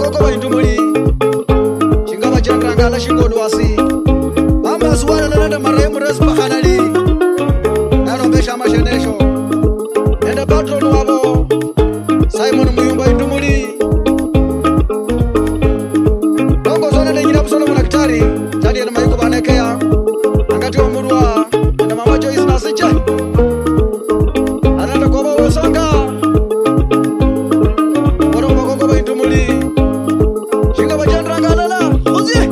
abakoko bayintumuli chingaba chandrangala shingodwasi amba suwana nanda marehemu Res Bakhanali nalombesha mashenesho nenda patron wabo Simon Muyumba Intumuli dongo zona lengina busolo munaktari tani na mayuko banekea angati omurwa na mama Joyce Nasiche ananda koba usanga oro bakoko bayintumuli chingaba chandrangala la uzi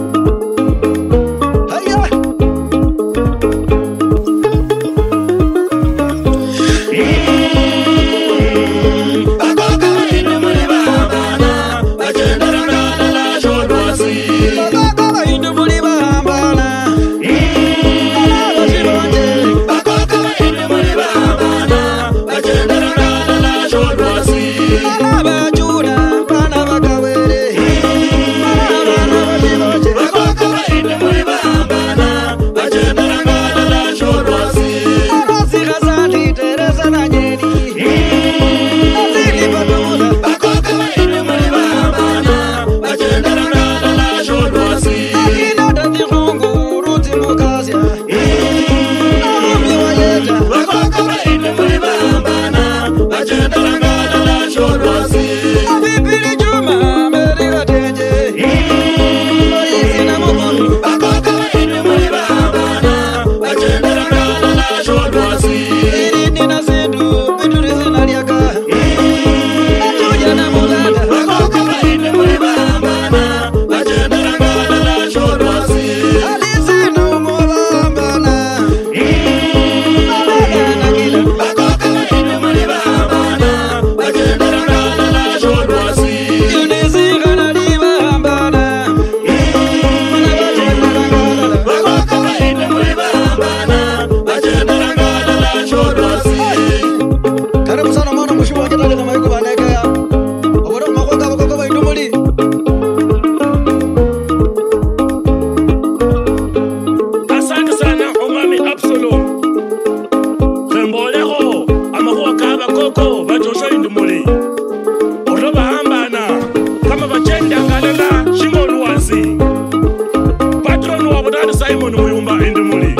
Simon Muyumba Intumuli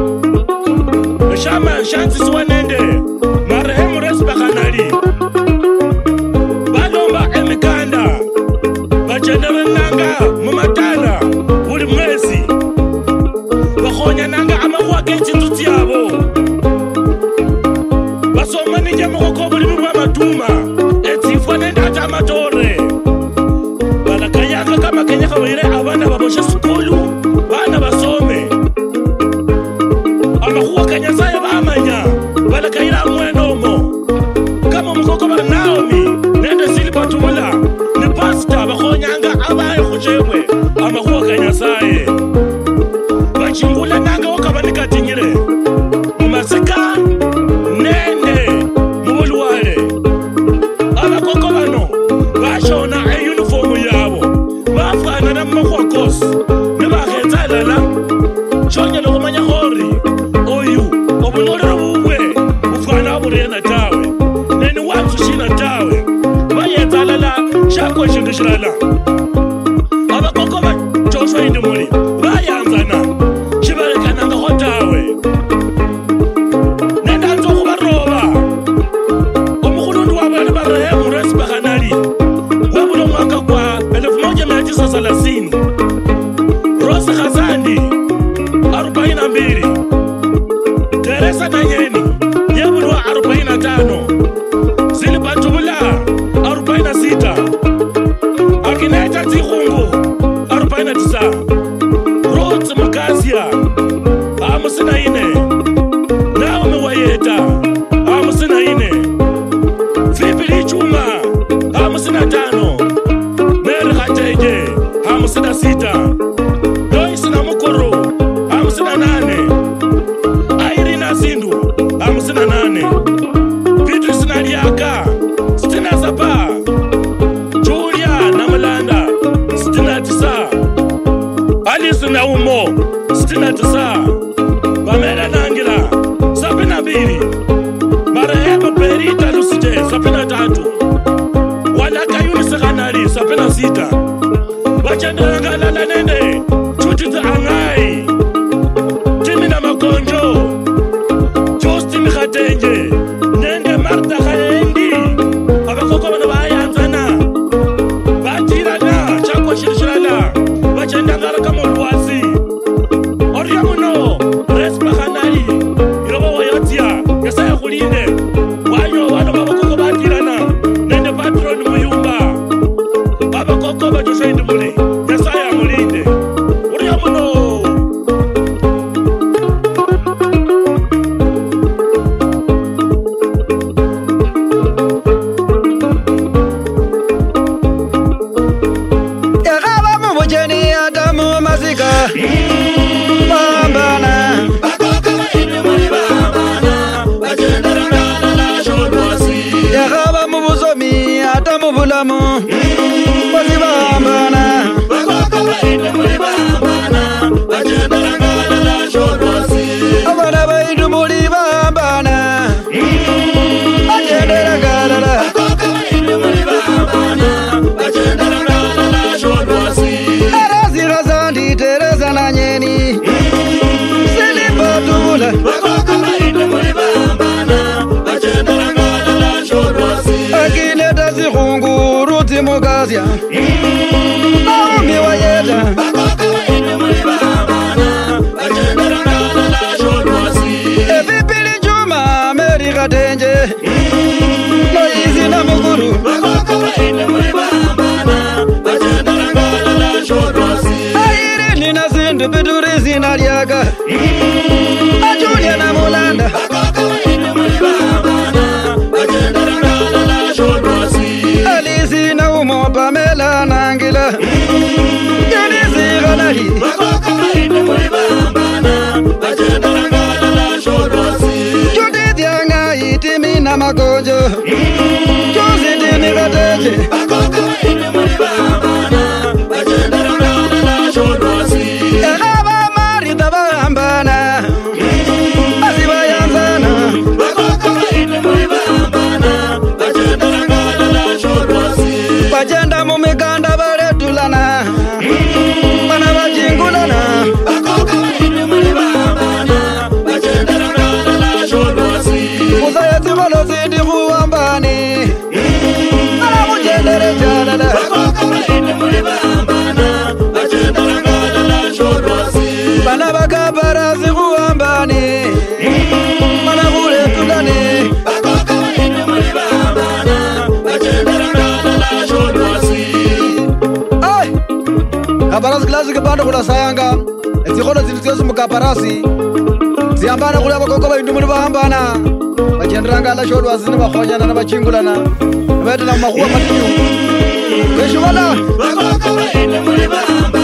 Shama Shansi Swanende marehemu Res Bakhanali balomba emikanda bachendera nanga mumatala buli mwezi bakhonya nanga amakhwa k'ekintu kyabo basoma n'ebyamukoko buli bw'amatuma etifwa n'endata amatore balakayaka kama Kenya kawire abana baboshe sikulu bana basome amakhwa kanyasaye bamanya balakayira mwenomo kama umukoko ba Naomi nende Silva Tumula ni pastor bakhonyanga abaye khuchebwe amakhwa kanyasaye bachingula nanga okabanika tinyire mumasika nene mubulwale abakoko bano bashona uniform yabo bafana na makhwa kosi nebakhetsalala shonyela kumanya khori oyu obulolero bubwe bufana burena tawe neni watsushina tawe bayetsalala shakwe shindu shirala abakoko ba Joshua Intumuli bayanzana shibarekananga kho tawe nenda nzokhu baroba omukhulundu wabwe barehemu Res Bakhanali wabulo mwaka kwa 1930 Rose Khazandi 42 Teresa Nanyeni yabulwa 45 Silva Tumula 46 Akineta Tikhungu 49 Rhodes Mukazia 54 Naomi Wayeta 54 Fipili Chuma 55 Mary Khatege 56 Joyce Namukuru 58 Irina Zindu 58 Beatrice Naliaka 67 Julia Namulanda 69 Alice Naumo 69 Pamela Nangila 72 Marehemu Perita Lusite 73 Walaka Yunus Khanali 76 Joshua Indumuli Yesaya Mulinde Uriya muno Yakaba mubujeni Adamu Masika Bambana Yakaba mubuzomi Adamu Bulamu Bambana Abana baidu muri bambana Ajendera galala Arazira zandi tereza na nyeni Silipa tula Akine tazi khungu ruti mugazia Naomi wayeta Ebipili juma meri katenje Noizi na muguru Airi nina zindu bidurizi na liaga Ajulia na mulanda Alizi na umo Pamela na Angela Genizi ganari Judith yanga itimi na magonjo Jozi dini kateje Ekaba mari tabambana Asiba yanzana Bajenda mumikanda baretulana Bana bajingulana Musayati balosidi kuwambani Bana mujendere jalala Bana bakabarasi kuwambani Bana kuretulani Kabarasi klasi kibanda kula sayanga Ezikono zilitiosu mukabarasi Ziyambana kula bakoko ba indumuni bahambana Bachendrangala shodwa zini bakhonyana na bachingulana Bete na makuwa matinyu Keshubala